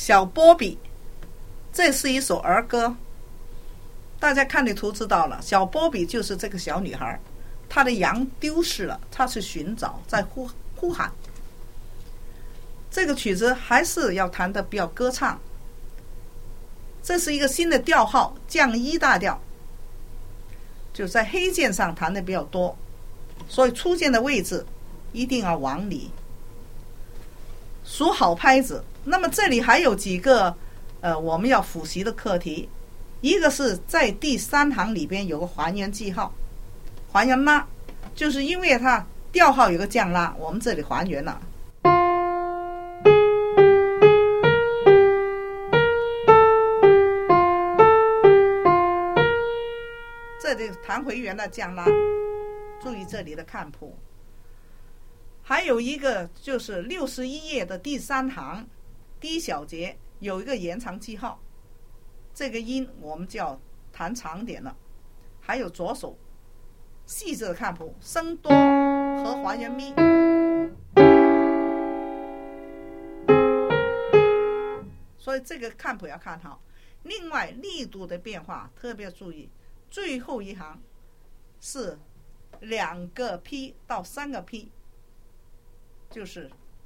小波比，这是一首儿歌，大家看这图知道了。小波比就是这个小女孩，她的羊丢失了，她去寻找，在呼喊。这个曲子还是要弹得比较歌唱，这是一个新的调号，降一大调，就在黑键上弹的比较多，所以出键的位置一定要往里数好拍子。那么这里还有几个我们要复习的课题，一个是在第3行里边有个还原记号，还原拉，就是因为它调号有个降拉，我们这里还原了。这里弹回原的降拉，注意这里的看谱。还有一个就是61页的第3行第一小节有一个延长记号，这个音我们就要弹长点了。还有左手细致的看谱，升多和还原咪，所以这个看谱要看好。另外力度的变化特别注意，最后一行是2个 P 到3个 P， 就是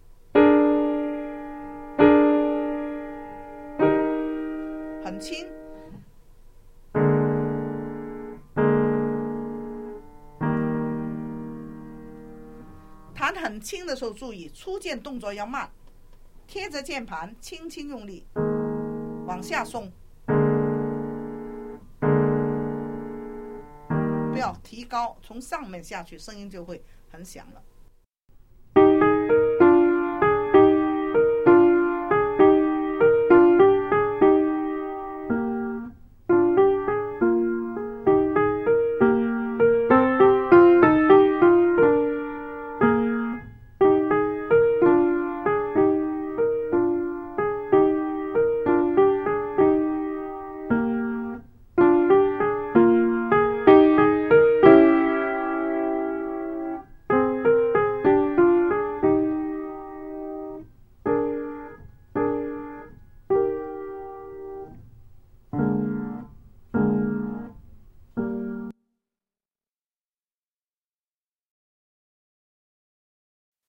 很轻，弹很轻的时候注意出键动作要慢，贴着键盘轻轻用力往下送，不要提高，从上面下去声音就会很响了。